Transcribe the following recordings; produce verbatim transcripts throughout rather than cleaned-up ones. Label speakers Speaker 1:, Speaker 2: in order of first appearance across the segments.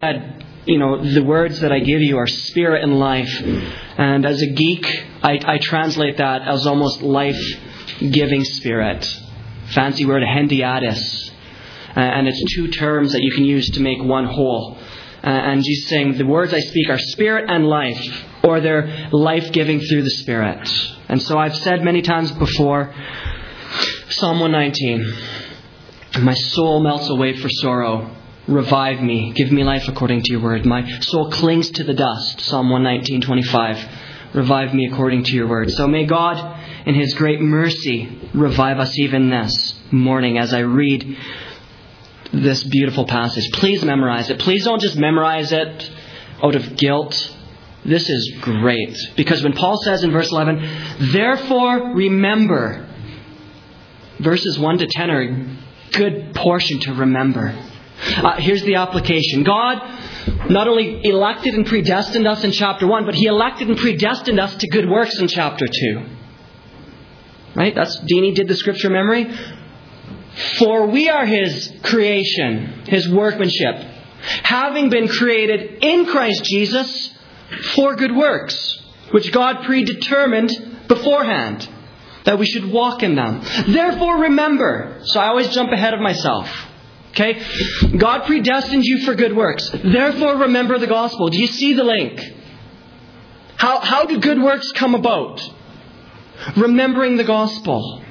Speaker 1: said, you know, the words that I give you are spirit and life. And as a geek, I, I translate that as almost life-giving spirit. Fancy word, hendiadys. Uh, and it's two terms that you can use to make one whole. Uh, and Jesus saying, the words I speak are spirit and life, or they're life-giving through the Spirit. And so I've said many times before, Psalm one nineteen, my soul melts away for sorrow. Revive me. Give me life according to your word. My soul clings to the dust. Psalm one nineteen, twenty-five. Revive me according to your word. So may God, in His great mercy, revive us even this morning as I read this beautiful passage. Please memorize it. Please don't just memorize it out of guilt. This is great. Because when Paul says in verse eleven, therefore remember, verses one to ten are a good portion to remember. Uh, here's the application. God not only elected and predestined us in chapter one, but He elected and predestined us to good works in chapter two. Right? That's Deanie did the scripture memory. For we are His creation, His workmanship, having been created in Christ Jesus for good works, which God predetermined beforehand, that we should walk in them. Therefore remember. So I always jump ahead of myself. Okay? God predestined you for good works. Therefore remember the gospel. Do you see the link? How, how do good works come about? Remembering the gospel.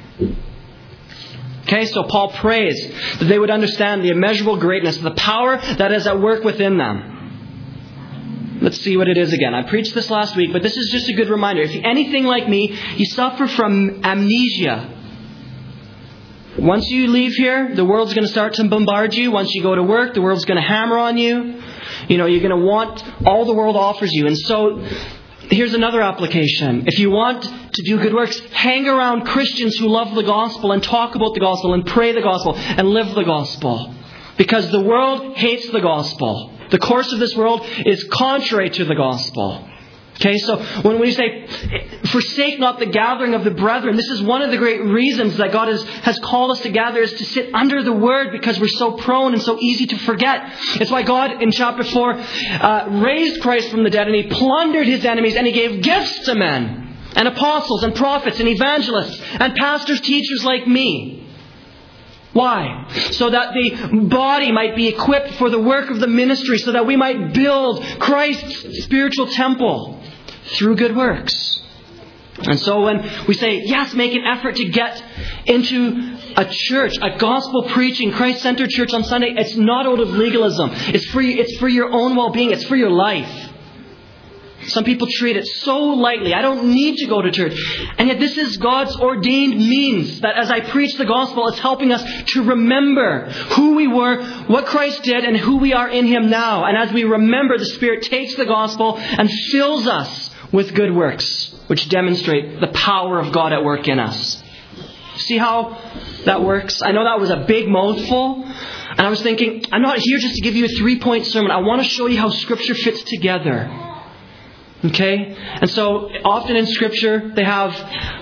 Speaker 1: Okay, so Paul prays that they would understand the immeasurable greatness, the power that is at work within them. Let's see what it is again. I preached this last week, but this is just a good reminder. If you're anything like me, you suffer from amnesia. Once you leave here, the world's going to start to bombard you. Once you go to work, the world's going to hammer on you. You know, you're going to want all the world offers you. And so, here's another application. If you want to do good works, hang around Christians who love the gospel and talk about the gospel and pray the gospel and live the gospel. Because the world hates the gospel. The course of this world is contrary to the gospel. Okay, so when we say, forsake not the gathering of the brethren, this is one of the great reasons that God has, has called us to gather, is to sit under the Word, because we're so prone and so easy to forget. It's why God in chapter four uh, raised Christ from the dead, and He plundered His enemies, and He gave gifts to men, and apostles and prophets and evangelists and pastors, teachers like me. Why? So that the body might be equipped for the work of the ministry, so that we might build Christ's spiritual temple through good works. And so when we say, yes, make an effort to get into a church, a gospel preaching, Christ-centered church on Sunday, it's not out of legalism. It's for you, it's for your own well-being. It's for your life. Some people treat it so lightly. I don't need to go to church. And yet this is God's ordained means that as I preach the gospel, it's helping us to remember who we were, what Christ did, and who we are in Him now. And as we remember, the Spirit takes the gospel and fills us with good works, which demonstrate the power of God at work in us. See how that works? I know that was a big mouthful. And I was thinking, I'm not here just to give you a three-point sermon. I want to show you how Scripture fits together. Okay? And so often in Scripture they have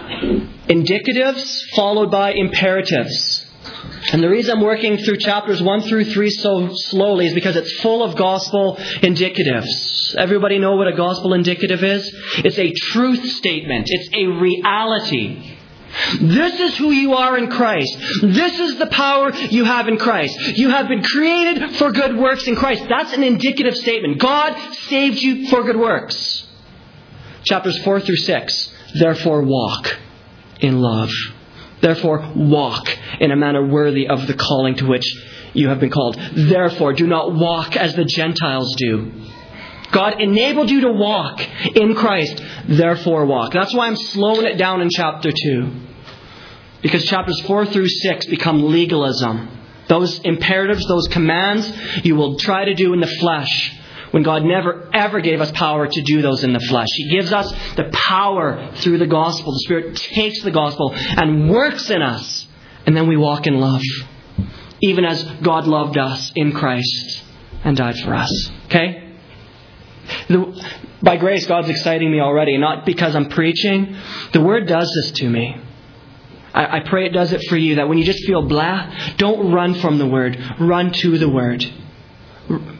Speaker 1: indicatives followed by imperatives. And the reason I'm working through chapters one through three so slowly is because it's full of gospel indicatives. Everybody know what a gospel indicative is? It's a truth statement. It's a reality. This is who you are in Christ. This is the power you have in Christ. You have been created for good works in Christ. That's an indicative statement. God saved you for good works. Chapters four through six. Therefore walk in love. Therefore walk in a manner worthy of the calling to which you have been called. Therefore do not walk as the Gentiles do. God enabled you to walk in Christ. Therefore walk. That's why I'm slowing it down in chapter two. Because chapters four through six become legalism. Those imperatives, those commands, you will try to do in the flesh, when God never ever gave us power to do those in the flesh. He gives us the power through the gospel. The Spirit takes the gospel and works in us. And then we walk in love. Even as God loved us in Christ and died for us. Okay? The, by grace, God's exciting me already. Not because I'm preaching. The Word does this to me. I, I pray it does it for you. That when you just feel blah, don't run from the Word. Run to the Word.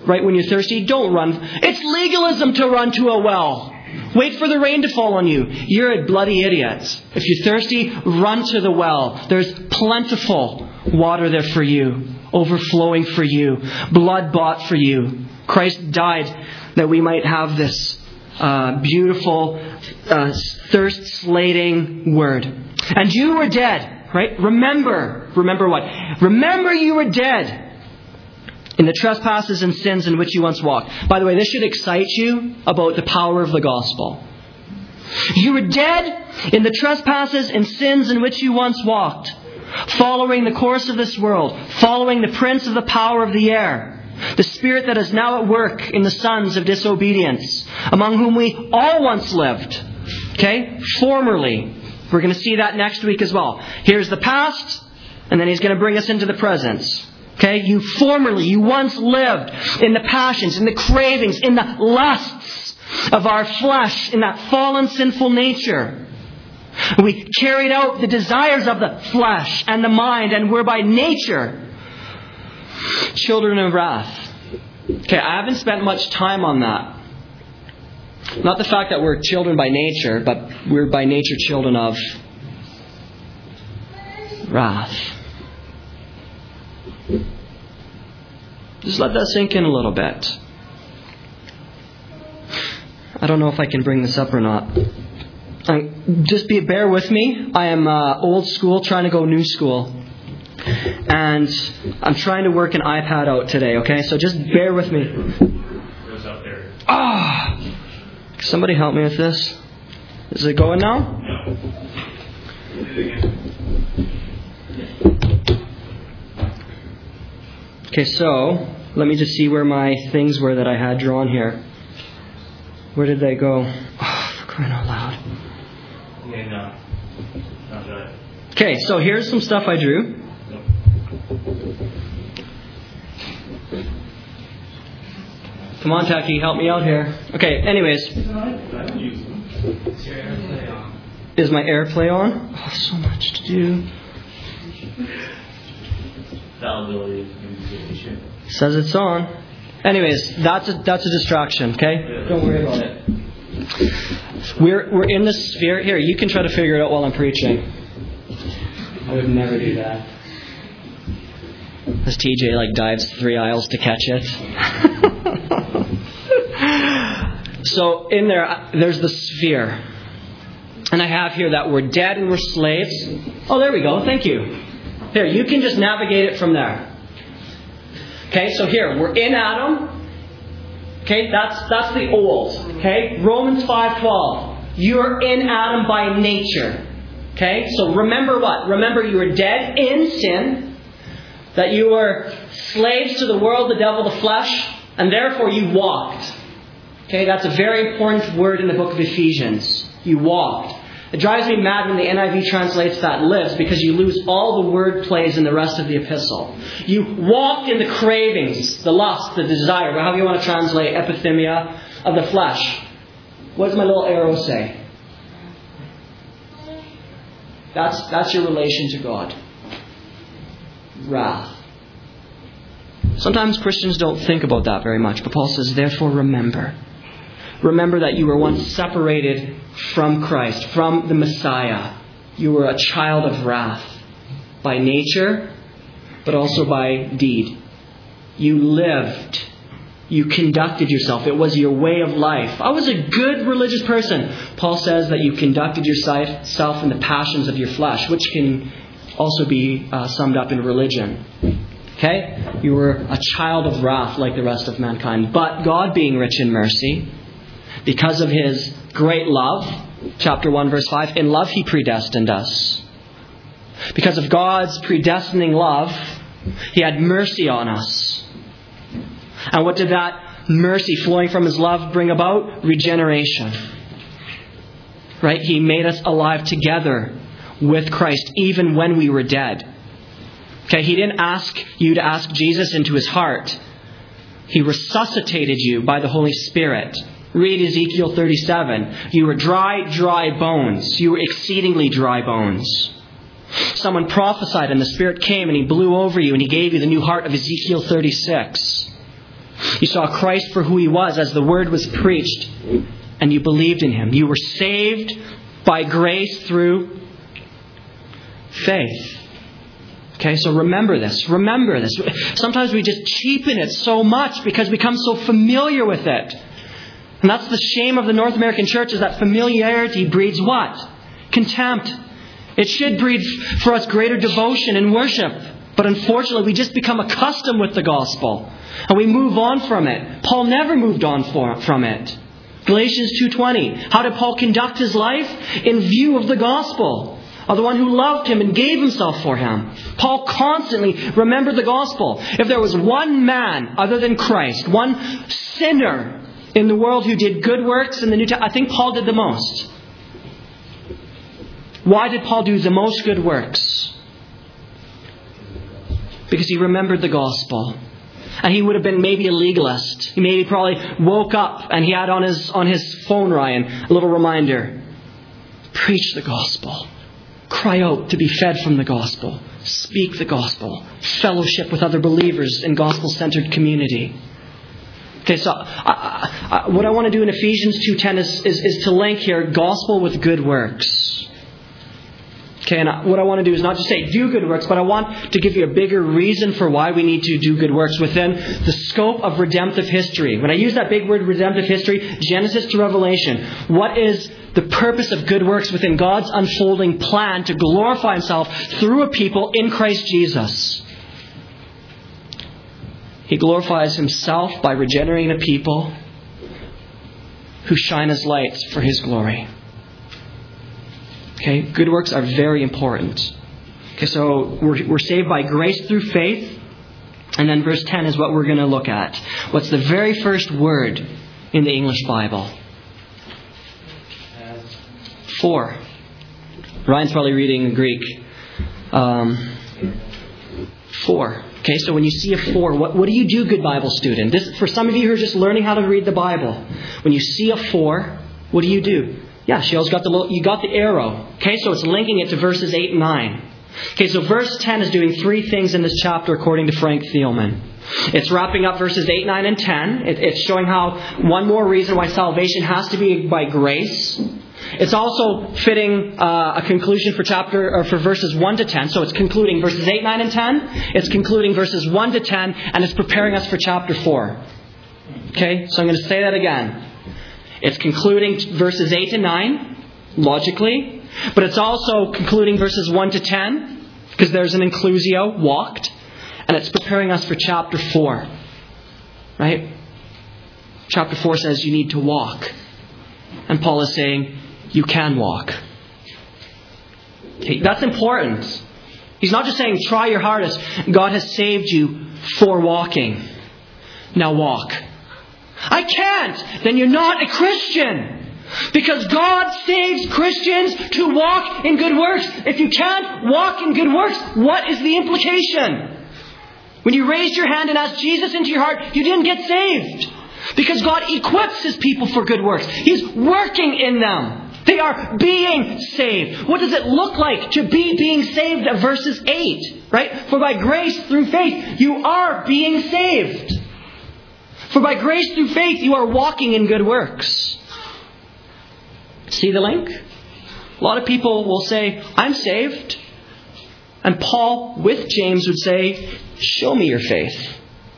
Speaker 1: right when you're thirsty, don't run. It's legalism to run to a well. Wait for the rain to fall on you. You're a bloody idiot. If you're thirsty, run to the well. There's plentiful water there for you, overflowing for you, blood bought for you. Christ died that we might have this uh, beautiful, uh, thirst-slating word. And you were dead, right? Remember. Remember what? Remember you were dead in the trespasses and sins in which you once walked. By the way, this should excite you about the power of the gospel. You were dead in the trespasses and sins in which you once walked, following the course of this world, following the prince of the power of the air, the spirit that is now at work in the sons of disobedience, among whom we all once lived. Okay? Formerly. We're going to see that next week as well. Here's the past, and then he's going to bring us into the present. Okay, you formerly, you once lived in the passions, in the cravings, in the lusts of our flesh, in that fallen sinful nature. We carried out the desires of the flesh and the mind, and were by nature children of wrath. Okay, I haven't spent much time on that. Not the fact that we're children by nature, but we're by nature children of wrath. Just let that sink in a little bit. I don't know if I can bring this up or not. Just be bear with me. I am uh, old school trying to go new school. And I'm trying to work an iPad out today, okay? So just bear with me. Ah! Oh, somebody help me with this. Is it going now? Okay, so let me just see where my things were that I had drawn here. Where did they go? Oh, for crying out loud.
Speaker 2: Yeah, no. Not right.
Speaker 1: Okay, so here's some stuff I drew. Come on, Taki, help me out here. Okay, anyways. Is my AirPlay on? Oh, so much to do. Says it's on. Anyways, that's a, that's a distraction, okay? Don't worry about it. We're we're in the sphere. Here, you can try to figure it out while I'm preaching. I would never do that. As T J like dives three aisles to catch it. So in there, there's the sphere. And I have here that we're dead and we're slaves. Oh, there we go. Thank you. Here, you can just navigate it from there. Okay, so here, we're in Adam. Okay, that's that's the old. Okay, Romans five twelve. You're in Adam by nature. Okay, so remember what? Remember you were dead in sin. That you were slaves to the world, the devil, the flesh. And therefore you walked. Okay, that's a very important word in the book of Ephesians. You walked. It drives me mad when the N I V translates that lives, because you lose all the word plays in the rest of the epistle. You walked in the cravings, the lust, the desire, however you want to translate epithemia of the flesh. What does my little arrow say? That's, that's your relation to God. Wrath. Sometimes Christians don't think about that very much, but Paul says, therefore remember. Remember that you were once separated from Christ, from the Messiah. You were a child of wrath by nature, but also by deed. You lived. You conducted yourself. It was your way of life. I was a good religious person. Paul says that you conducted yourself in the passions of your flesh, which can also be uh, summed up in religion. Okay? You were a child of wrath like the rest of mankind. But God, being rich in mercy, because of His great love, chapter one, verse five, in love He predestined us. Because of God's predestining love, He had mercy on us. And what did that mercy flowing from His love bring about? Regeneration. Right? He made us alive together with Christ, even when we were dead. Okay, He didn't ask you to ask Jesus into His heart. He resuscitated you by the Holy Spirit. Read Ezekiel thirty-seven. You were dry, dry bones. You were exceedingly dry bones. Someone prophesied and the Spirit came and He blew over you and He gave you the new heart of Ezekiel thirty-six. You saw Christ for who He was as the Word was preached, and you believed in Him. You were saved by grace through faith. Okay, so remember this. Remember this. Sometimes we just cheapen it so much because we become so familiar with it. And that's the shame of the North American church, is that familiarity breeds what? Contempt. It should breed for us greater devotion and worship. But unfortunately, we just become accustomed with the gospel. And we move on from it. Paul never moved on for, from it. Galatians two twenty. How did Paul conduct his life? In view of the gospel, of the one who loved him and gave himself for him. Paul constantly remembered the gospel. If there was one man other than Christ, one sinner in the world who did good works in the New Testament, I think Paul did the most. Why did Paul do the most good works? Because he remembered the gospel. And he would have been maybe a legalist. He maybe probably woke up and he had on his on his phone, Ryan, a little reminder. Preach the gospel. Cry out to be fed from the gospel. Speak the gospel. Fellowship with other believers in gospel-centered community. Okay, so I, I, what I want to do in Ephesians two ten is, is, is to link here gospel with good works. Okay, and what I want to do is not just say do good works, but I want to give you a bigger reason for why we need to do good works within the scope of redemptive history. When I use that big word redemptive history, Genesis to Revelation, what is the purpose of good works within God's unfolding plan to glorify Himself through a people in Christ Jesus? He glorifies Himself by regenerating a people who shine as lights for His glory. Okay, good works are very important. Okay, so we're, we're saved by grace through faith. And then verse ten is what we're going to look at. What's the very first word in the English Bible? For. Ryan's probably reading Greek. Um, for. Okay, so when you see a for, what, what do you do, good Bible student? This, for some of you who are just learning how to read the Bible, when you see a for, what do you do? Yeah, Shale's got the little, you got the arrow. Okay, so it's linking it to verses eight and nine. Okay, so verse ten is doing three things in this chapter according to Frank Thielman. It's wrapping up verses eight, nine, and ten. It, it's showing how one more reason why salvation has to be by grace. It's also fitting uh, a conclusion for chapter or for verses one to ten. So it's concluding verses eight, nine, and ten. It's concluding verses one to ten, and it's preparing us for chapter four. Okay, so I'm going to say that again. It's concluding verses eight and nine, logically. But it's also concluding verses one to ten, because there's an inclusio, walked. And it's preparing us for chapter four. Right? Chapter four says you need to walk. And Paul is saying, you can walk. Okay, that's important. He's not just saying, try your hardest. God has saved you for walking. Now walk. I can't. Then you're not a Christian. Because God saves Christians to walk in good works. If you can't walk in good works, what is the implication? When you raised your hand and asked Jesus into your heart, you didn't get saved. Because God equips His people for good works. He's working in them. They are being saved. What does it look like to be being saved? Verses eight, right? For by grace through faith, you are being saved. For by grace through faith, you are walking in good works. See the link? A lot of people will say, I'm saved. And Paul, with James, would say, show me your faith.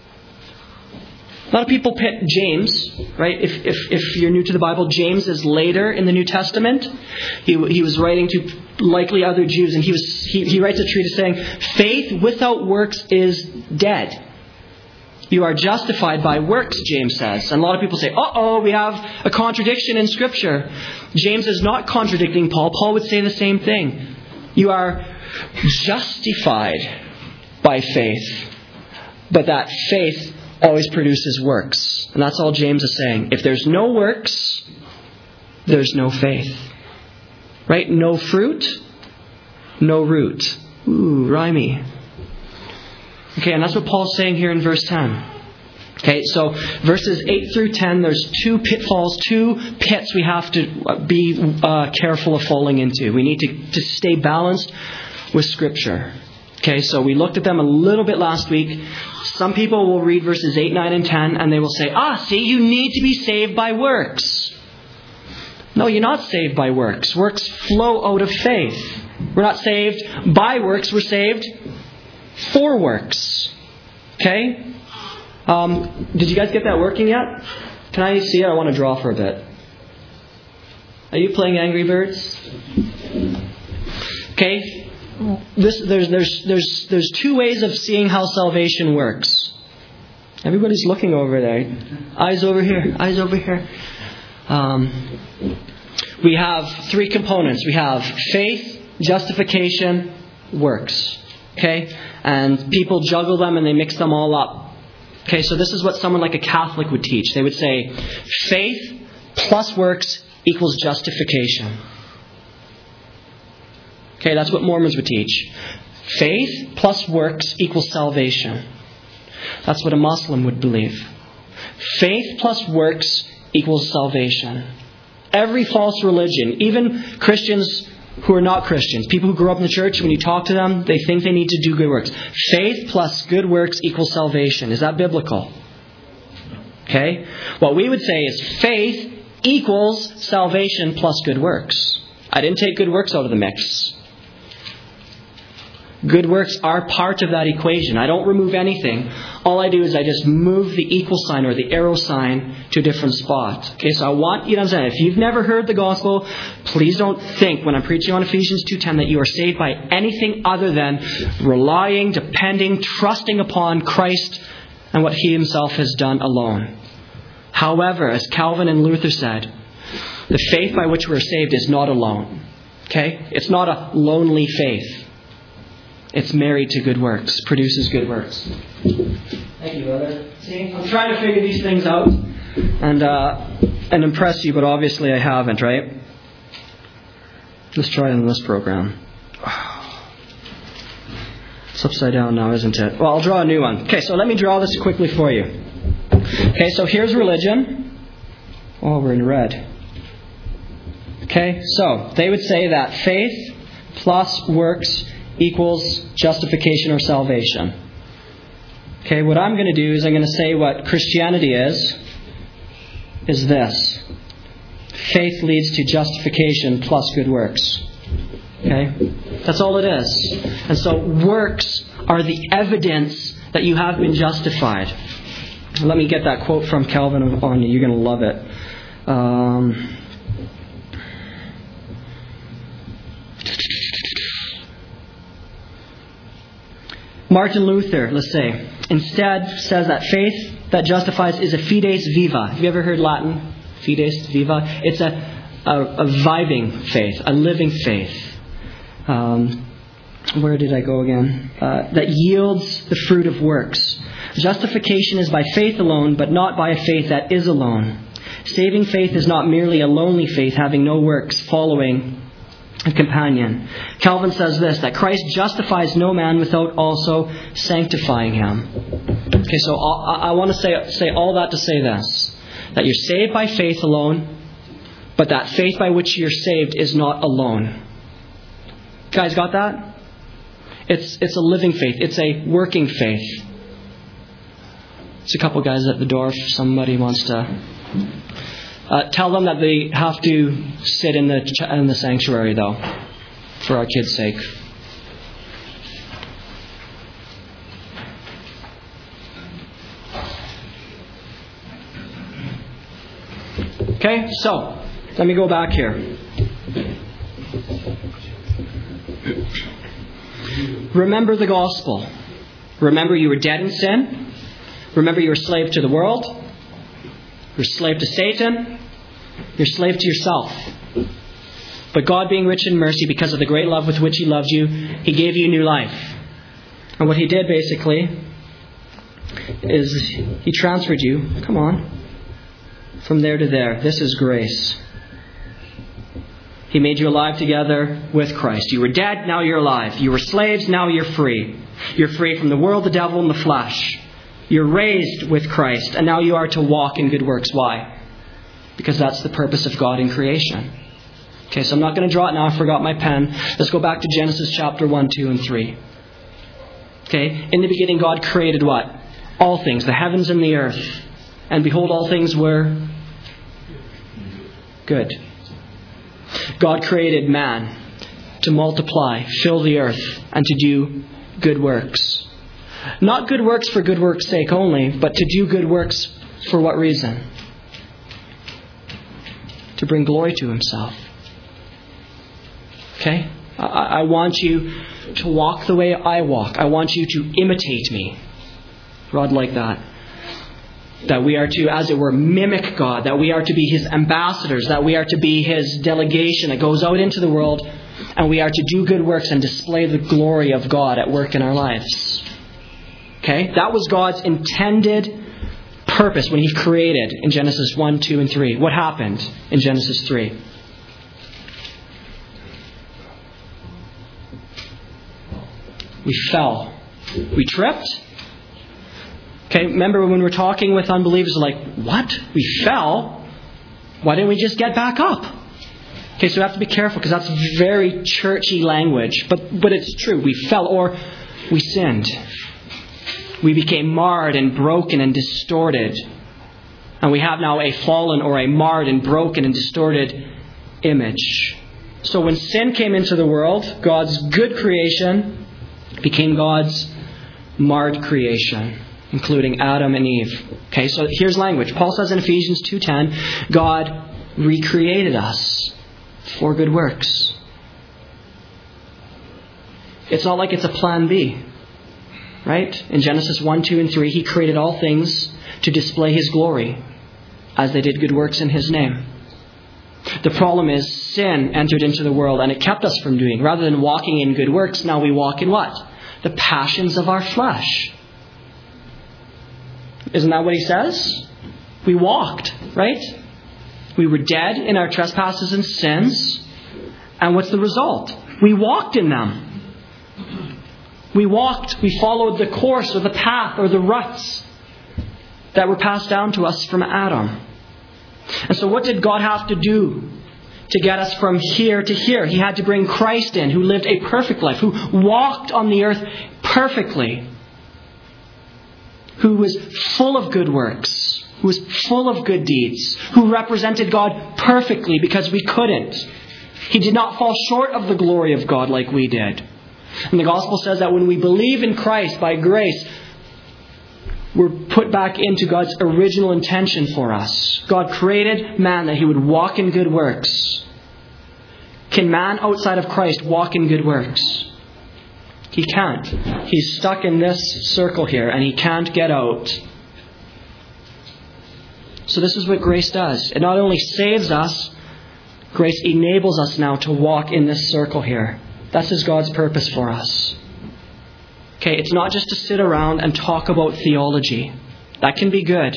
Speaker 1: A lot of people pit James, right? If, if if you're new to the Bible, James is later in the New Testament. He he was writing to likely other Jews, and he was he, he writes a treatise saying, faith without works is dead. You are justified by works, James says. And a lot of people say, uh-oh, we have a contradiction in Scripture. James is not contradicting Paul. Paul would say the same thing. You are justified by faith. But that faith always produces works. And that's all James is saying. If there's no works, there's no faith. Right? No fruit, no root. Ooh, rhymey. Okay, and that's what Paul's saying here in verse ten. Okay, so verses eight through ten, there's two pitfalls, two pits we have to be uh, careful of falling into. We need to, to stay balanced with Scripture. Okay, so we looked at them a little bit last week. Some people will read verses eight, nine, and ten, and they will say, ah, see, you need to be saved by works. No, you're not saved by works. Works flow out of faith. We're not saved by works. We're saved for works. Okay? Um, did you guys get that working yet? Can I see it? I want to draw for a bit. Are you playing Angry Birds? Okay? This, there's, there's, there's, there's two ways of seeing how salvation works. Everybody's looking over there. Eyes over here. Eyes over here. Um, we have three components. We have faith, justification, works. Okay? And people juggle them and they mix them all up. Okay, so this is what someone like a Catholic would teach. They would say, faith plus works equals justification. Okay, that's what Mormons would teach. Faith plus works equals salvation. That's what a Muslim would believe. Faith plus works equals salvation. Every false religion, even Christians who are not Christians, people who grew up in the church, when you talk to them, they think they need to do good works. Faith plus good works equals salvation. Is that biblical? Okay? What we would say is faith equals salvation plus good works. I didn't take good works out of the mix. Good works are part of that equation. I don't remove anything. All I do is I just move the equal sign or the arrow sign to a different spot. Okay, so I want you to understand, if you've never heard the gospel, please don't think when I'm preaching on Ephesians two ten that you are saved by anything other than relying, depending, trusting upon Christ and what He Himself has done alone. However, as Calvin and Luther said, the faith by which we're saved is not alone. Okay? It's not a lonely faith. It's married to good works, produces good works. Thank you, brother. See, I'm trying to figure these things out and uh, and impress you, but obviously I haven't, right? Let's try it in this program. It's upside down now, isn't it? Well, I'll draw a new one. Okay, so let me draw this quickly for you. Okay, so here's religion. Oh, we're in red. Okay, so they would say that faith plus works equals justification or salvation. Okay, what I'm going to do is I'm going to say what Christianity is, is this. Faith leads to justification plus good works. Okay? That's all it is. And so works are the evidence that you have been justified. Let me get that quote from Calvin on you. You're going to love it. Um... Martin Luther, let's say, instead says that faith that justifies is a fides viva. Have you ever heard Latin? Fides viva. It's a, a, a vibing faith, a living faith. Um, where did I go again? Uh, that yields the fruit of works. Justification is by faith alone, but not by a faith that is alone. Saving faith is not merely a lonely faith having no works following a companion. Calvin says this, that Christ justifies no man without also sanctifying him. Okay, so I, I want to say, say all that to say this, that you're saved by faith alone, but that faith by which you're saved is not alone. Guys, got that? It's it's a living faith. It's a working faith. There's a couple guys at the door if somebody wants to... Uh, tell them that they have to sit in the ch- in the sanctuary, though, for our kids' sake. Okay, so let me go back here. Remember the gospel. Remember you were dead in sin. Remember you were slave to the world. You're slave to Satan. You're slave to yourself. But God, being rich in mercy, because of the great love with which He loved you, He gave you new life. And what He did, basically, is He transferred you, come on, from there to there. This is grace. He made you alive together with Christ. You were dead, now you're alive. You were slaves, now you're free. You're free from the world, the devil, and the flesh. You're raised with Christ, and now you are to walk in good works. Why? Because that's the purpose of God in creation. Okay, so I'm not going to draw it now. I forgot my pen. Let's go back to Genesis chapter one, two, and three. Okay? In the beginning, God created what? All things, the heavens and the earth. And behold, all things were good. God created man to multiply, fill the earth, and to do good works. Not good works for good works' sake only, but to do good works for what reason? To bring glory to Himself. Okay? I, I want you to walk the way I walk. I want you to imitate me. Rod like that. That we are to, as it were, mimic God. That we are to be His ambassadors. That we are to be His delegation that goes out into the world. And we are to do good works and display the glory of God at work in our lives. Okay? That was God's intended purpose when He created in Genesis one, two, and three. What happened in Genesis three? We fell. We tripped. Okay, remember when we were talking with unbelievers, like, what? We fell? Why didn't we just get back up? Okay, so we have to be careful because that's very churchy language. But, but it's true. We fell or we sinned. We became marred and broken and distorted. And we have now a fallen or a marred and broken and distorted image. So when sin came into the world, God's good creation became God's marred creation, including Adam and Eve. Okay, so here's language. Paul says in Ephesians two ten, God recreated us for good works. It's not like it's a plan B. Right? In Genesis one, two, and three, He created all things to display His glory as they did good works in His name. The problem is sin entered into the world and it kept us from doing. Rather than walking in good works, now we walk in what? The passions of our flesh. Isn't that what he says? We walked, right? We were dead in our trespasses and sins. And what's the result? We walked in them. We walked, we followed the course or the path or the ruts that were passed down to us from Adam. And so what did God have to do to get us from here to here? He had to bring Christ in, who lived a perfect life, who walked on the earth perfectly, who was full of good works, who was full of good deeds, who represented God perfectly because we couldn't. He did not fall short of the glory of God like we did. And the gospel says that when we believe in Christ by grace, we're put back into God's original intention for us. God created man that he would walk in good works. Can man outside of Christ walk in good works? He can't. He's stuck in this circle here and he can't get out. So this is what grace does. It not only saves us, grace enables us now to walk in this circle here. This is God's purpose for us. Okay, it's not just to sit around and talk about theology. That can be good.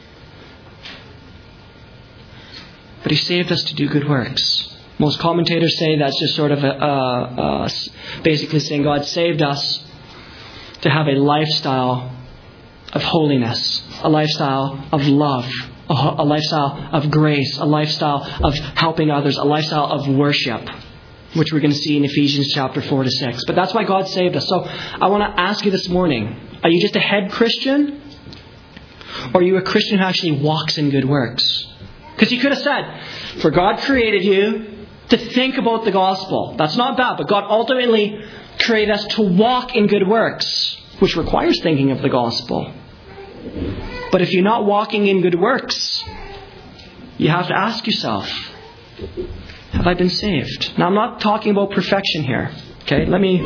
Speaker 1: But He saved us to do good works. Most commentators say that's just sort of a, a, a, basically saying God saved us to have a lifestyle of holiness, a lifestyle of love, a, a lifestyle of grace, a lifestyle of helping others, a lifestyle of worship, which we're going to see in Ephesians chapter four to six. But that's why God saved us. So I want to ask you this morning, are you just a head Christian? Or are you a Christian who actually walks in good works? Because He could have said, for God created you to think about the gospel. That's not bad, but God ultimately created us to walk in good works, which requires thinking of the gospel. But if you're not walking in good works, you have to ask yourself, have I been saved? Now, I'm not talking about perfection here. Okay, let me...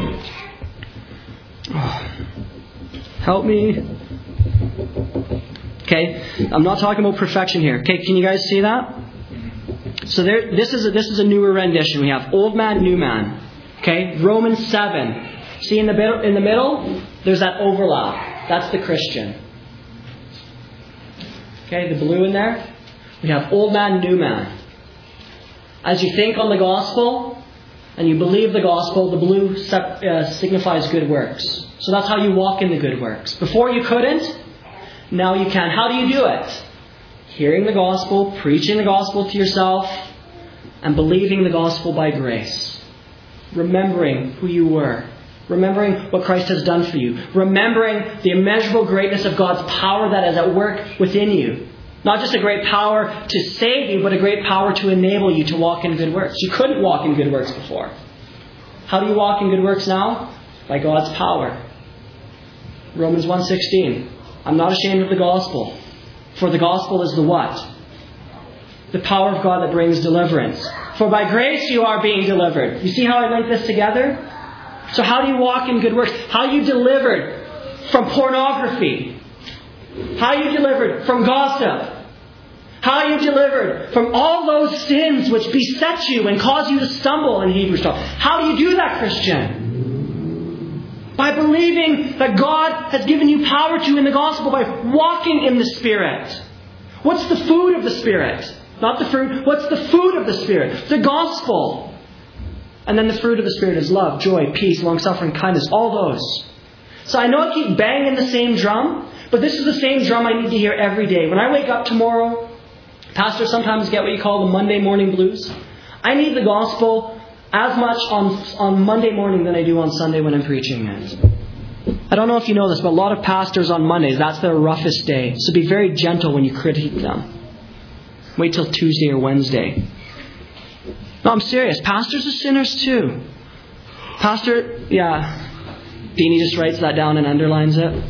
Speaker 1: Oh, help me. Okay, I'm not talking about perfection here. Okay, can you guys see that? So there, this is a, this is a newer rendition. We have old man, new man. Okay, Romans seven. See in the middle, in the middle, there's that overlap. That's the Christian. Okay, the blue in there. We have old man, new man. As you think on the gospel and you believe the gospel, the blue uh, signifies good works. So that's how you walk in the good works. Before you couldn't, now you can. How do you do it? Hearing the gospel, preaching the gospel to yourself, and believing the gospel by grace. Remembering who you were. Remembering what Christ has done for you. Remembering the immeasurable greatness of God's power that is at work within you. Not just a great power to save you, but a great power to enable you to walk in good works. You couldn't walk in good works before. How do you walk in good works now? By God's power. Romans one sixteen. I'm not ashamed of the gospel. For the gospel is the what? The power of God that brings deliverance. For by grace you are being delivered. You see how I link this together? So how do you walk in good works? How are you delivered from pornography? How are you delivered from gossip? How are you delivered from all those sins which beset you and cause you to stumble in Hebrews twelve? How do you do that, Christian? By believing that God has given you power to in the gospel, by walking in the Spirit. What's the food of the Spirit? Not the fruit. What's the food of the Spirit? The gospel. And then the fruit of the Spirit is love, joy, peace, long-suffering, kindness. All those. So I know I keep banging the same drum, but this is the same drum I need to hear every day. When I wake up tomorrow, pastors sometimes get what you call the Monday morning blues. I need the gospel as much on, on Monday morning than I do on Sunday when I'm preaching it. I don't know if you know this, but a lot of pastors on Mondays, that's their roughest day. So be very gentle when you critique them. Wait till Tuesday or Wednesday. No, I'm serious. Pastors are sinners too. Pastor, yeah. Deanie just writes that down and underlines it.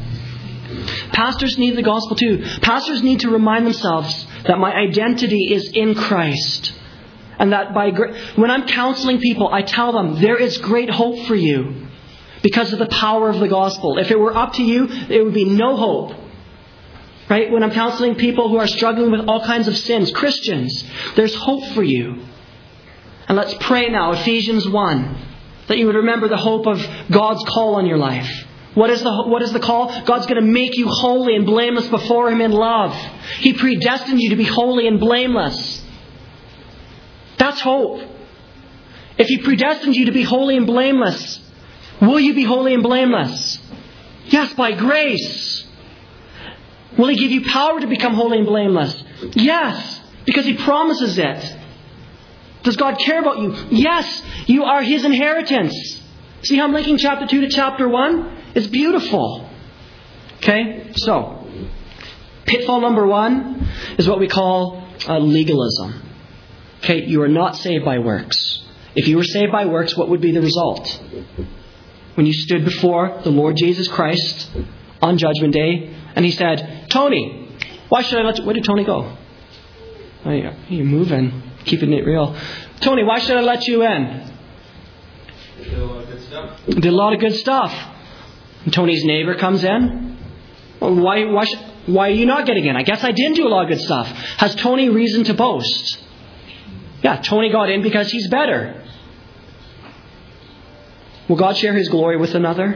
Speaker 1: Pastors need the gospel too. Pastors need to remind themselves that my identity is in Christ. And that by when I'm counseling people, I tell them there is great hope for you because of the power of the gospel. If it were up to you, there would be no hope. Right? When I'm counseling people who are struggling with all kinds of sins, Christians, there's hope for you. And let's pray now, Ephesians one, that you would remember the hope of God's call on your life. What is the what is the call? God's going to make you holy and blameless before Him in love. He predestined you to be holy and blameless. That's hope. If He predestined you to be holy and blameless, will you be holy and blameless? Yes, by grace. Will He give you power to become holy and blameless? Yes, because He promises it. Does God care about you? Yes, you are His inheritance. See how I'm linking chapter two to chapter one? It's beautiful. Okay, so pitfall number one is what we call uh, legalism. Okay, you are not saved by works. If you were saved by works, what would be the result? When you stood before the Lord Jesus Christ on Judgment Day, and He said, Tony, why should I let you... Where did Tony go? Oh, yeah, you're moving, keeping it real. Tony, why should I let you in?
Speaker 2: Did a lot of good stuff.
Speaker 1: Did a lot of good stuff. And Tony's neighbor comes in. Well, why, why, should, why are you not getting in? I guess I didn't do a lot of good stuff. Has Tony reason to boast? Yeah, Tony got in because he's better. Will God share His glory with another?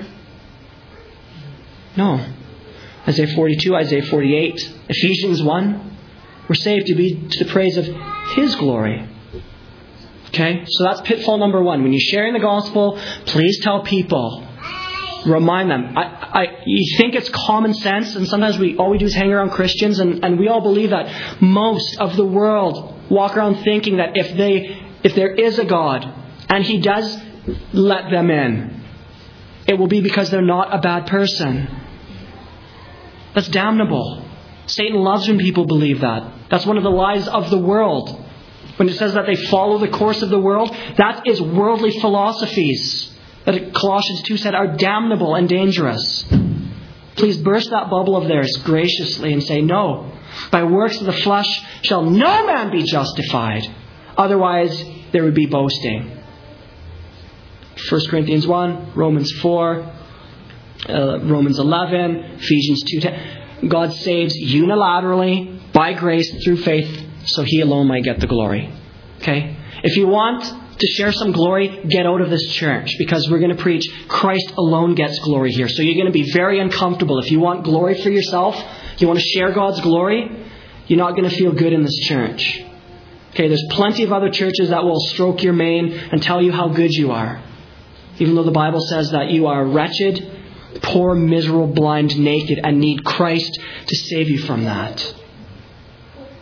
Speaker 1: No. Isaiah forty-two, Isaiah forty-eight, Ephesians one. We're saved to be to the praise of His glory. Okay? So that's pitfall number one. When you're sharing the gospel, please tell people. Remind them. I, I, you think it's common sense, and sometimes we all we do is hang around Christians, and, and we all believe that most of the world walk around thinking that if they, if there is a God, and He does let them in, it will be because they're not a bad person. That's damnable. Satan loves when people believe that. That's one of the lies of the world. When it says that they follow the course of the world, that is worldly philosophies that Colossians two said are damnable and dangerous. Please burst that bubble of theirs graciously and say, no, by works of the flesh shall no man be justified. Otherwise, there would be boasting. First Corinthians one, Romans four, uh, Romans eleven, Ephesians two ten. God saves unilaterally by grace through faith, so He alone might get the glory. Okay? If you want to share some glory, get out of this church, because we're going to preach Christ alone gets glory here. So you're going to be very uncomfortable. If you want glory for yourself, you want to share God's glory, you're not going to feel good in this church. Okay, there's plenty of other churches that will stroke your mane and tell you how good you are. Even though the Bible says that you are wretched, poor, miserable, blind, naked, and need Christ to save you from that.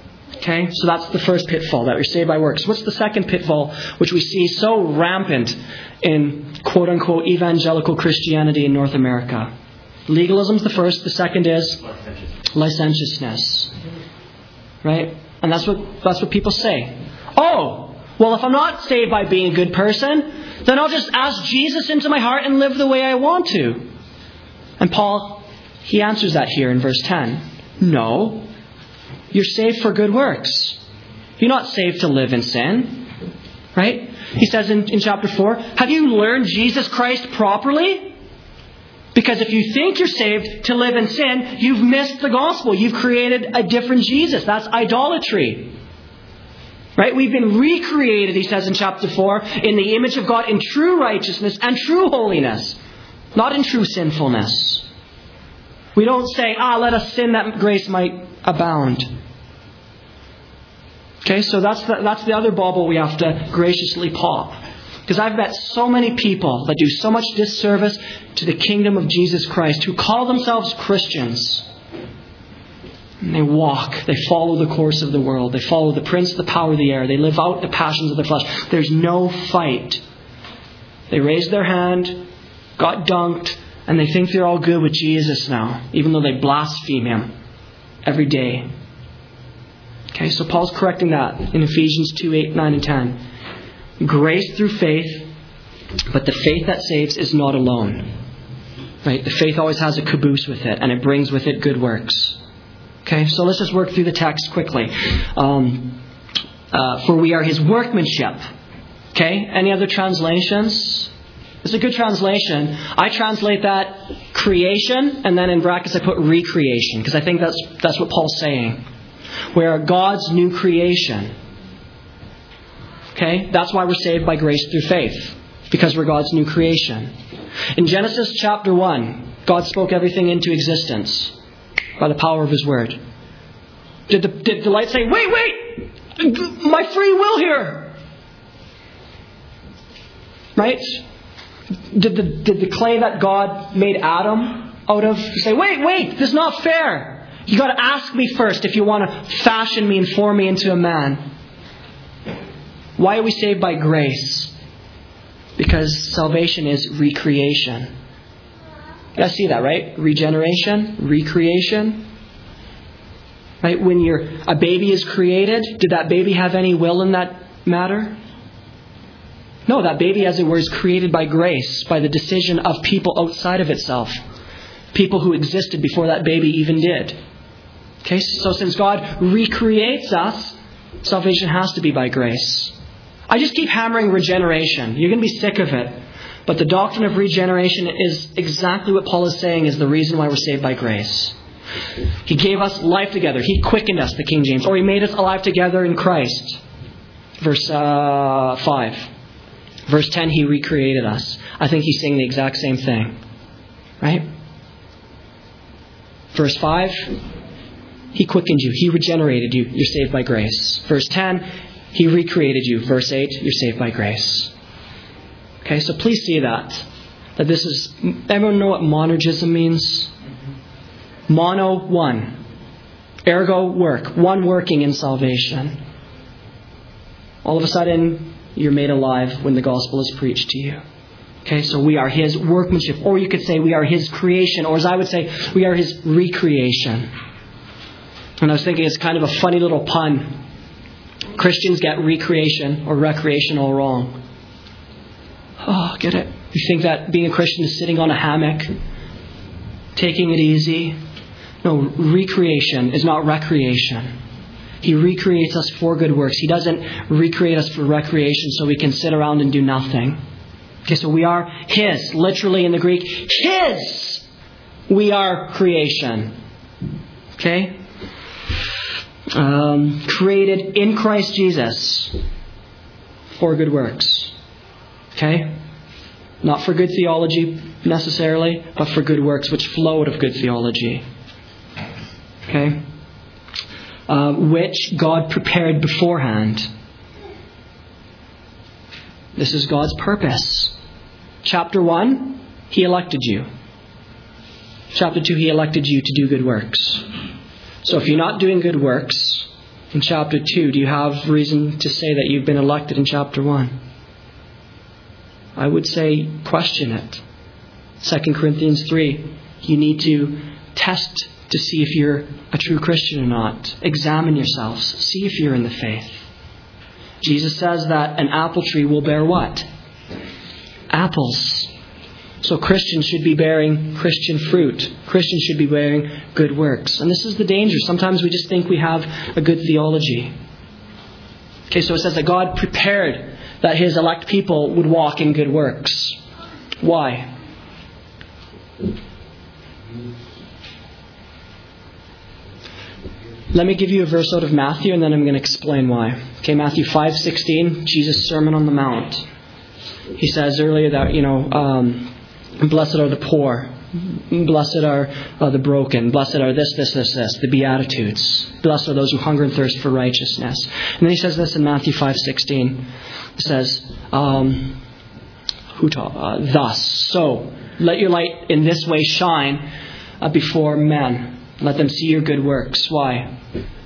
Speaker 1: Okay, so that's the first pitfall, that we're saved by works. What's the second pitfall, which we see so rampant in quote-unquote evangelical Christianity in North America? Legalism's the first. The second is licentiousness. Right? And that's what that's what people say. Oh, well, if I'm not saved by being a good person, then I'll just ask Jesus into my heart and live the way I want to. And Paul, he answers that here in verse ten. No. You're saved for good works. You're not saved to live in sin. Right? He says in, in chapter four, have you learned Jesus Christ properly? Because if you think you're saved to live in sin, you've missed the gospel. You've created a different Jesus. That's idolatry. Right? We've been recreated, he says in chapter four, in the image of God in true righteousness and true holiness. Not in true sinfulness. We don't say, ah, let us sin that grace might abound. Okay, so that's the, that's the other bauble we have to graciously pop. Because I've met so many people that do so much disservice to the kingdom of Jesus Christ, who call themselves Christians. And they walk, they follow the course of the world, they follow the prince of the power of the air, they live out the passions of the flesh. There's no fight. They raise their hand, got dunked, and they think they're all good with Jesus now, even though they blaspheme Him every day. Okay, so Paul's correcting that in Ephesians two, eight, nine, and ten. Grace through faith, but the faith that saves is not alone. Right? The faith always has a caboose with it, and it brings with it good works. Okay, so let's just work through the text quickly. Um, uh, for we are His workmanship. Okay, any other translations? It's a good translation. I translate that creation, and then in brackets I put recreation, because I think that's that's what Paul's saying. We are God's new creation. Okay, that's why we're saved by grace through faith, because we're God's new creation. In Genesis chapter one, God spoke everything into existence by the power of His word. Did the, did the light say, wait, wait, my free will here? Right? Did the, did the clay that God made Adam out of say, wait, wait, this is not fair. You got to ask me first if you want to fashion me and form me into a man. Why are we saved by grace? Because salvation is recreation. You guys see that, right? Regeneration, recreation. Right? When you're, a baby is created, did that baby have any will in that matter? No, that baby, as it were, is created by grace, by the decision of people outside of itself. People who existed before that baby even did. Okay, so since God recreates us, salvation has to be by grace. I just keep hammering regeneration. You're going to be sick of it. But the doctrine of regeneration is exactly what Paul is saying is the reason why we're saved by grace. He gave us life together. He quickened us, the King James. Or He made us alive together in Christ. Verse uh, five. Verse ten, He recreated us. I think He's saying the exact same thing. Right? Verse five, He quickened you. He regenerated you. You're saved by grace. Verse ten, He recreated you. Verse eight, you're saved by grace. Okay, so please see that. That this is, everyone know what monergism means? Mono, one. Ergo, work. One working in salvation. All of a sudden, you're made alive when the gospel is preached to you. Okay, so we are His workmanship. Or you could say we are His creation. Or as I would say, we are His recreation. And I was thinking it's kind of a funny little pun. Christians get recreation or recreation all wrong. Oh, get it? You think that being a Christian is sitting on a hammock, taking it easy? No, recreation is not recreation. He recreates us for good works. He doesn't recreate us for recreation so we can sit around and do nothing. Okay, so we are His, literally in the Greek, His. We are creation. Okay? Um, created in Christ Jesus for good works. Okay? Not for good theology necessarily, but for good works which flow out of good theology. Okay? Uh, which God prepared beforehand. This is God's purpose. Chapter one, He elected you. Chapter two, He elected you to do good works. So if you're not doing good works, in chapter two? Do you have reason to say that you've been elected in chapter one? I would say question it. Second Corinthians three. You need to test to see if you're a true Christian or not. Examine yourselves. See if you're in the faith. Jesus says that an apple tree will bear what? Apples. So Christians should be bearing Christian fruit. Christians should be bearing good works. And this is the danger. Sometimes we just think we have a good theology. Okay, so it says that God prepared that His elect people would walk in good works. Why? Let me give you a verse out of Matthew, and then I'm going to explain why. Okay, Matthew five sixteen, Jesus' Sermon on the Mount. He says earlier that, you know, um, blessed are the poor, blessed are uh, the broken, blessed are this, this, this, this, the Beatitudes. Blessed are those who hunger and thirst for righteousness. And then he says this in Matthew five sixteen. It says, um, who taught? Uh, thus, so, let your light in this way shine uh, before men. Let them see your good works. Why?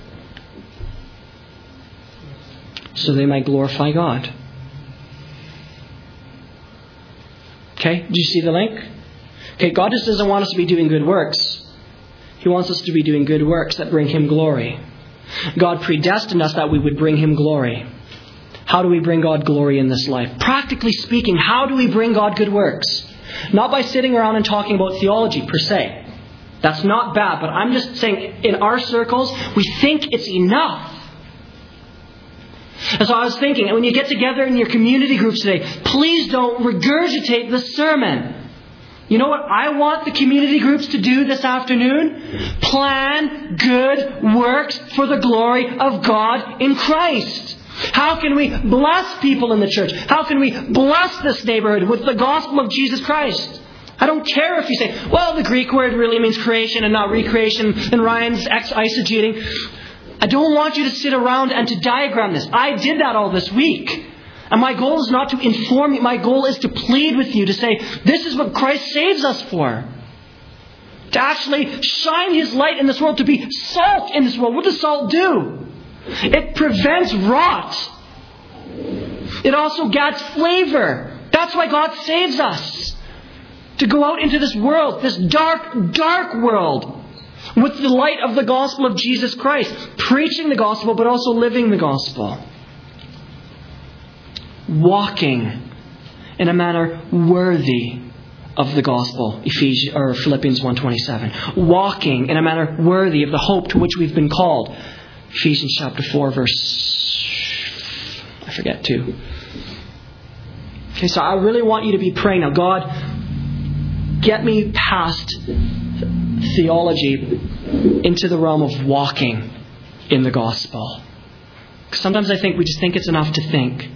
Speaker 1: So they might glorify God. Okay, do you see the link? Okay, God just doesn't want us to be doing good works. He wants us to be doing good works that bring Him glory. God predestined us that we would bring Him glory. How do we bring God glory in this life? Practically speaking, how do we bring God good works? Not by sitting around and talking about theology per se. That's not bad, but I'm just saying in our circles, we think it's enough. And so I was thinking, when you get together in your community groups today, please don't regurgitate the sermon. You know what I want the community groups to do this afternoon? Plan good works for the glory of God in Christ. How can we bless people in the church? How can we bless this neighborhood with the gospel of Jesus Christ? I don't care if you say, well, the Greek word really means creation and not recreation, and Ryan's ex-eisegeting. I don't want you to sit around and to diagram this. I did that all this week. And my goal is not to inform you. My goal is to plead with you, to say, this is what Christ saves us for. To actually shine His light in this world, to be salt in this world. What does salt do? It prevents rot. It also adds flavor. That's why God saves us. To go out into this world, this dark, dark world, with the light of the gospel of Jesus Christ. Preaching the gospel, but also living the gospel. Walking in a manner worthy of the gospel. Ephesians or Philippians one twenty-seven. Walking in a manner worthy of the hope to which we've been called. Ephesians chapter four, verse... I forget two. Okay, so I really want you to be praying now. God, get me past theology into the realm of walking in the gospel. Because sometimes I think we just think it's enough to think.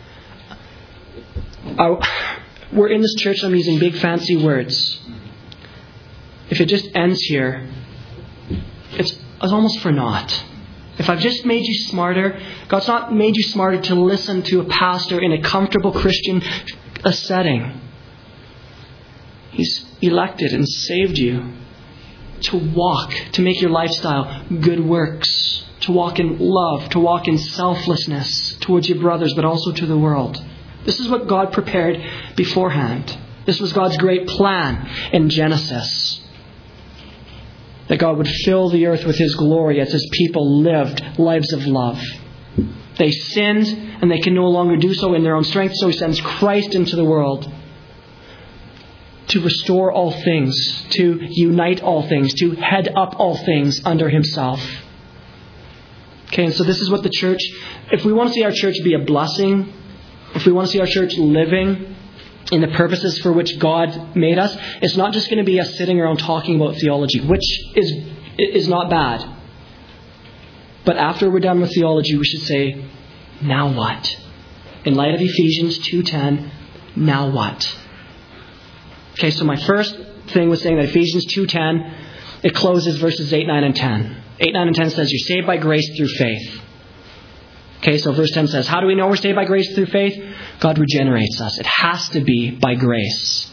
Speaker 1: I, we're in this church, I'm using big fancy words. If it just ends here, it's, it's almost for naught. If I've just made you smarter, God's not made you smarter to listen to a pastor in a comfortable Christian setting. He's elected and saved you to walk, to make your lifestyle good works, to walk in love, to walk in selflessness towards your brothers, but also to the world. This is what God prepared beforehand. This was God's great plan in Genesis. That God would fill the earth with His glory as His people lived lives of love. They sinned and they can no longer do so in their own strength, so He sends Christ into the world to restore all things, to unite all things, to head up all things under Himself. Okay, and so this is what the church, if we want to see our church be a blessing, if we want to see our church living in the purposes for which God made us, it's not just going to be us sitting around talking about theology, which is is not bad. But after we're done with theology, we should say, now what? In light of Ephesians two ten, now what? Okay, so my first thing was saying that Ephesians two ten, it closes verses eight, nine, and ten. eight, nine, and ten says you're saved by grace through faith. Okay, so verse ten says, how do we know we're saved by grace through faith? God regenerates us. It has to be by grace.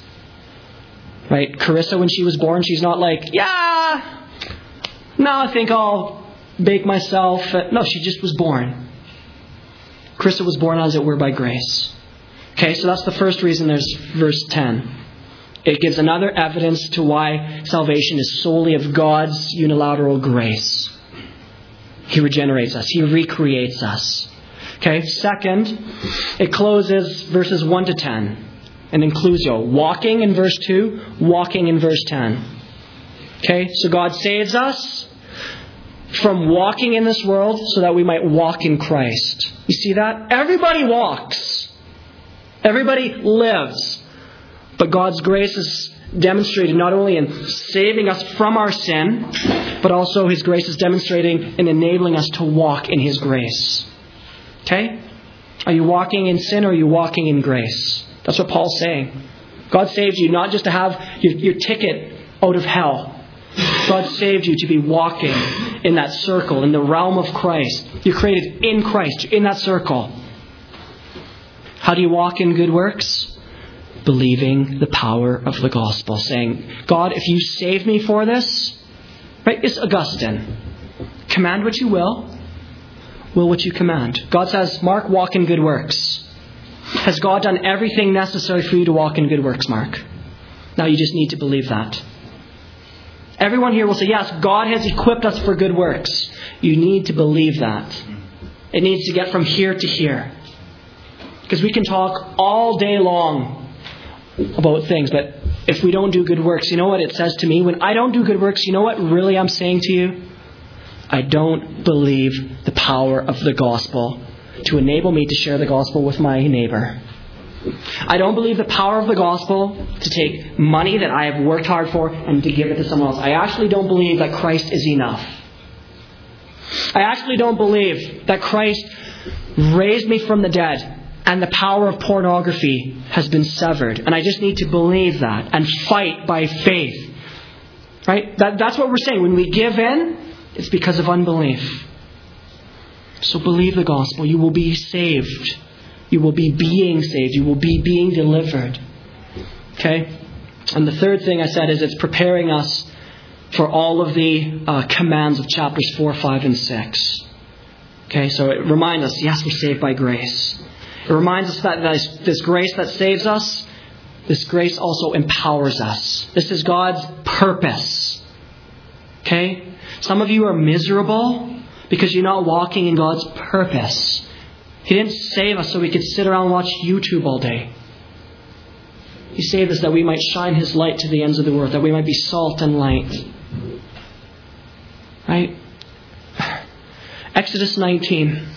Speaker 1: Right? Carissa, when she was born, she's not like, yeah, no, I think I'll bake myself. No, she just was born. Krista was born, as it were, by grace. Okay, so that's the first reason there's verse ten. It gives another evidence to why salvation is solely of God's unilateral grace. He regenerates us. He recreates us. Okay, second, it closes verses one to ten. An inclusio. Walking in verse two, walking in verse ten. Okay, so God saves us from walking in this world so that we might walk in Christ. You see that? Everybody walks. Everybody lives. But God's grace is demonstrated not only in saving us from our sin, but also His grace is demonstrating in enabling us to walk in His grace. Okay? Are you walking in sin or are you walking in grace? That's what Paul's saying. God saved you not just to have your, your ticket out of hell. God saved you to be walking in that circle, in the realm of Christ. You're created in Christ, in that circle. How do you walk in good works? Believing the power of the gospel. Saying, God, if you save me for this, right? It's Augustine. Command what you will, will what you command. God says, Mark, walk in good works. Has God done everything necessary for you to walk in good works, Mark? Now you just need to believe that. Everyone here will say, yes, God has equipped us for good works. You need to believe that. It needs to get from here to here. Because we can talk all day long about things, but if we don't do good works, you know what it says to me? When I don't do good works, you know what really I'm saying to you? I don't believe the power of the gospel to enable me to share the gospel with my neighbor. I don't believe the power of the gospel to take money that I have worked hard for and to give it to someone else. I actually don't believe that Christ is enough. I actually don't believe that Christ raised me from the dead and the power of pornography has been severed. And I just need to believe that and fight by faith. Right? That, that's what we're saying. When we give in, it's because of unbelief. So believe the gospel. You will be saved. You will be being saved. You will be being delivered. Okay? And the third thing I said is it's preparing us for all of the uh, commands of chapters four, five, and six. Okay? So it reminds us, yes, we're saved by grace. It reminds us that this, this grace that saves us, this grace also empowers us. This is God's purpose. Okay? Some of you are miserable because you're not walking in God's purpose. He didn't save us so we could sit around and watch YouTube all day. He saved us that we might shine His light to the ends of the earth, that we might be salt and light. Right? Exodus nineteen.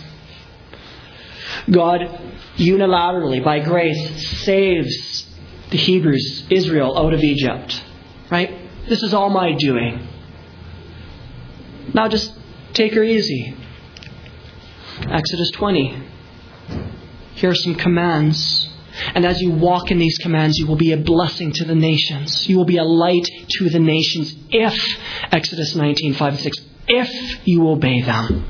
Speaker 1: God unilaterally, by grace, saves the Hebrews, Israel, out of Egypt. Right? This is all my doing. Now just take her easy. Exodus twenty. Here are some commands. And as you walk in these commands, you will be a blessing to the nations. You will be a light to the nations if, Exodus nineteen, five and six, if you obey them.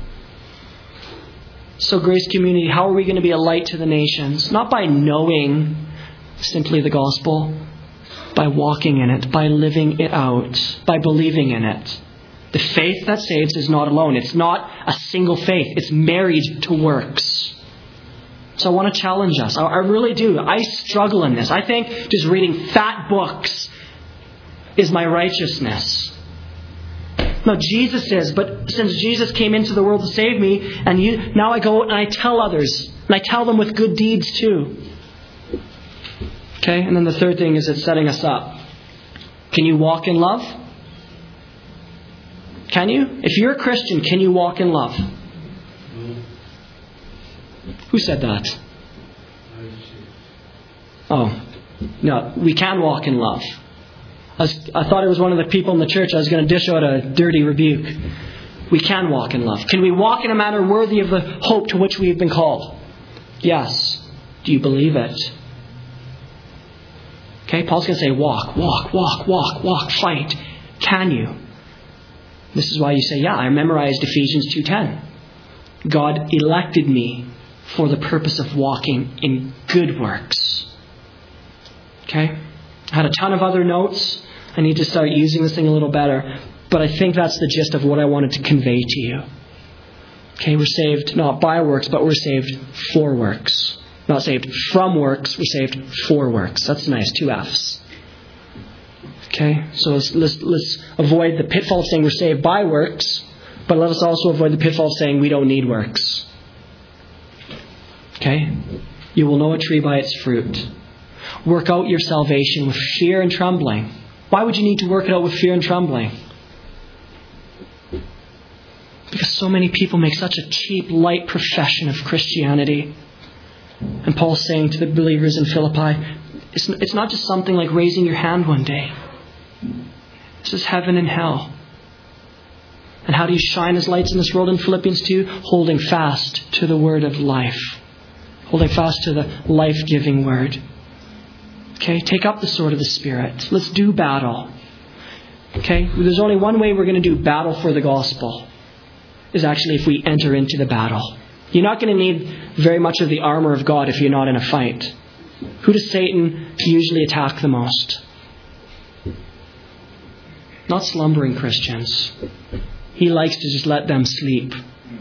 Speaker 1: So Grace Community, how are we going to be a light to the nations? Not by knowing simply the gospel, by walking in it, by living it out, by believing in it. The faith that saves is not alone. It's not a single faith. It's married to works. So I want to challenge us. I really do. I struggle in this. I think just reading fat books is my righteousness. No, Jesus is. But since Jesus came into the world to save me, and you, now I go and I tell others. And I tell them with good deeds too. Okay? And then the third thing is it's setting us up. Can you walk in love? Can you? If you're a Christian, can you walk in love? Who said that? Oh, no, we can walk in love. I, was, I thought it was one of the people in the church I was going to dish out a dirty rebuke. We can walk in love. Can we walk in a manner worthy of the hope to which we have been called? Yes. Do you believe it? Okay, Paul's going to say walk, walk, walk, walk, walk, fight. Can you? This is why you say, yeah, I memorized Ephesians two ten. God elected me for the purpose of walking in good works. Okay? I had a ton of other notes. I need to start using this thing a little better. But I think that's the gist of what I wanted to convey to you. Okay, we're saved not by works, but we're saved for works. Not saved from works, we're saved for works. That's nice, two F's. Okay, so let's, let's, let's avoid the pitfall of saying we're saved by works, but let us also avoid the pitfall of saying we don't need works. Okay? You will know a tree by its fruit. Work out your salvation with fear and trembling. Why would you need to work it out with fear and trembling? Because so many people make such a cheap, light profession of Christianity. And Paul's saying to the believers in Philippi, it's, it's not just something like raising your hand one day. This is heaven and hell. And how do you shine as lights in this world in Philippians two? Holding fast to the word of life. Holding fast to the life-giving word. Okay, take up the sword of the Spirit. Let's do battle. Okay, there's only one way we're going to do battle for the gospel. Is actually if we enter into the battle. You're not going to need very much of the armor of God if you're not in a fight. Who does Satan usually attack the most? Not slumbering Christians. He likes to just let them sleep.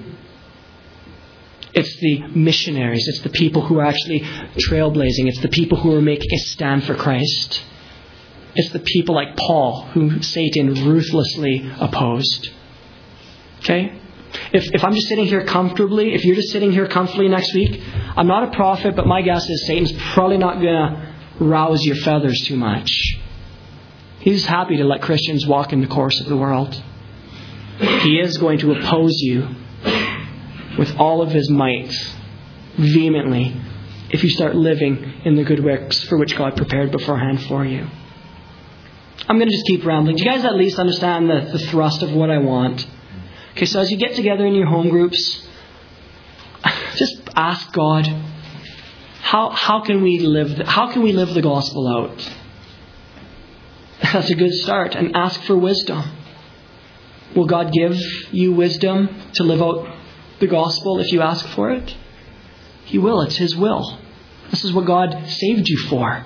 Speaker 1: It's the missionaries. It's the people who are actually trailblazing. It's the people who are making a stand for Christ. It's the people like Paul who Satan ruthlessly opposed. Okay? If if I'm just sitting here comfortably, if you're just sitting here comfortably next week, I'm not a prophet, but my guess is Satan's probably not going to rouse your feathers too much. He's happy to let Christians walk in the course of the world. He is going to oppose you with all of his might, vehemently, if you start living in the good works for which God prepared beforehand for you. I'm going to just keep rambling. Do you guys at least understand the, the thrust of what I want? Okay, so as you get together in your home groups, just ask God, how how can we live the, how can we live the gospel out? That's a good start. And ask for wisdom. Will God give you wisdom to live out the gospel if you ask for it? He will. It's His will. This is what God saved you for.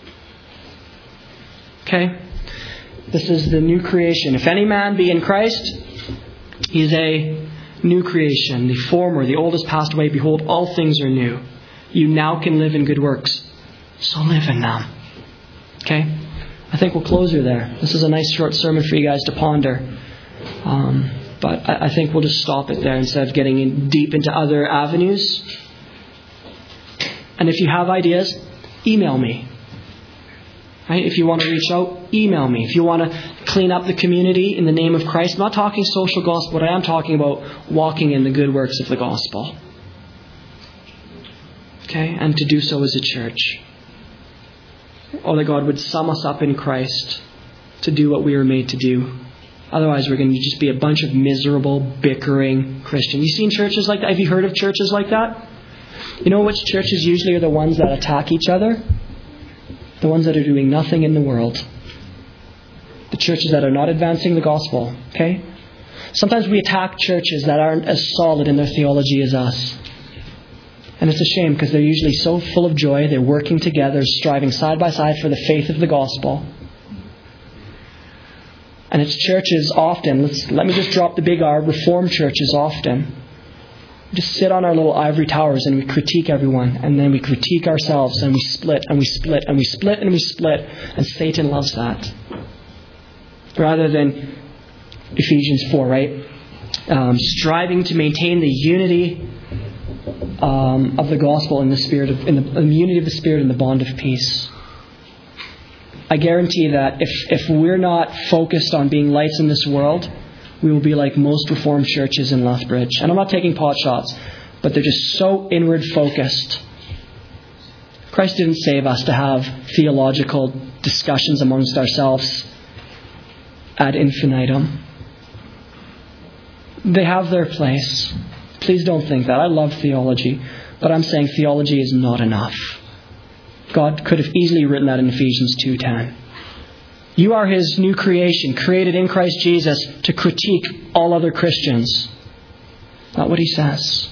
Speaker 1: Okay? This is the new creation. If any man be in Christ, he is a new creation. The former, the old has passed away. Behold, all things are new. You now can live in good works. So live in them. Okay? I think we'll close her there. This is a nice short sermon for you guys to ponder. Um, but I, I think we'll just stop it there instead of getting in deep into other avenues. And if you have ideas, email me. Right? If you want to reach out, email me. If you want to clean up the community in the name of Christ, I'm not talking social gospel, but I am talking about walking in the good works of the gospel. Okay? And to do so as a church. Or that God would sum us up in Christ to do what we were made to do. Otherwise, we're going to just be a bunch of miserable, bickering Christians. You seen churches like that? Have you heard of churches like that? You know which churches usually are the ones that attack each other? The ones that are doing nothing in the world. The churches that are not advancing the gospel. Okay? Sometimes we attack churches that aren't as solid in their theology as us. And it's a shame because they're usually so full of joy. They're working together, striving side by side for the faith of the gospel. And it's churches often, let's, let me just drop the big R, Reformed churches often. We just sit on our little ivory towers and we critique everyone. And then we critique ourselves and we split and we split and we split and we split. And Satan loves that. Rather than Ephesians four, right? Um, striving to maintain the unity Um, of the gospel in the spirit of in the, in the unity of the Spirit and the bond of peace. I guarantee that if if we're not focused on being lights in this world, we will be like most Reformed churches in Lethbridge. And I'm not taking pot shots, but they're just so inward focused. Christ didn't save us to have theological discussions amongst ourselves ad infinitum. They have their place. Please don't think that. I love theology. But I'm saying theology is not enough. God could have easily written that in Ephesians two ten. You are His new creation, created in Christ Jesus to critique all other Christians. Not what He says.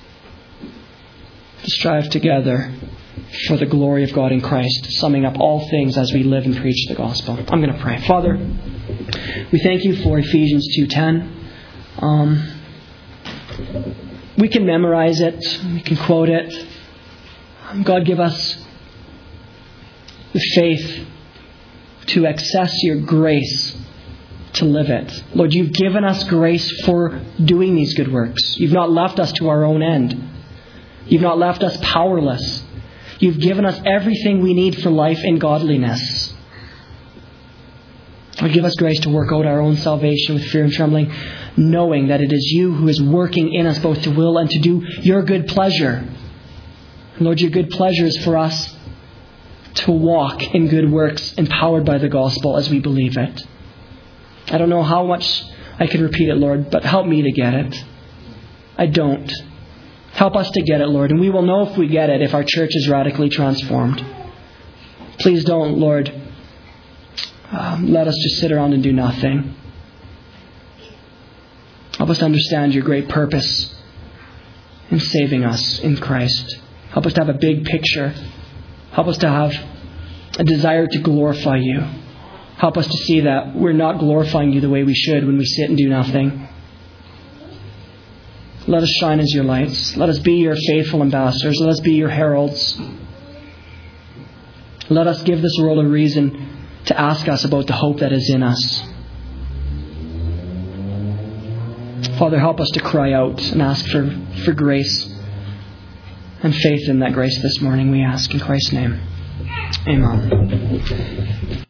Speaker 1: To strive together for the glory of God in Christ, summing up all things as we live and preach the gospel. I'm going to pray. Father, we thank You for Ephesians two ten. Um... We can memorize it. We can quote it. God, give us the faith to access your grace to live it. Lord, you've given us grace for doing these good works. You've not left us to our own end. You've not left us powerless. You've given us everything we need for life and godliness. Lord, give us grace to work out our own salvation with fear and trembling, knowing that it is you who is working in us both to will and to do your good pleasure. And Lord, your good pleasure is for us to walk in good works empowered by the gospel as we believe it. I don't know how much I could repeat it, Lord, but help me to get it. I don't. Help us to get it, Lord, and we will know if we get it if our church is radically transformed. Please don't, Lord, um, let us just sit around and do nothing. Help us to understand your great purpose in saving us in Christ. Help us to have a big picture. Help us to have a desire to glorify you. Help us to see that we're not glorifying you the way we should when we sit and do nothing. Let us shine as your lights. Let us be your faithful ambassadors. Let us be your heralds. Let us give this world a reason to ask us about the hope that is in us. Father, help us to cry out and ask for, for grace and faith in that grace this morning, we ask in Christ's name. Amen.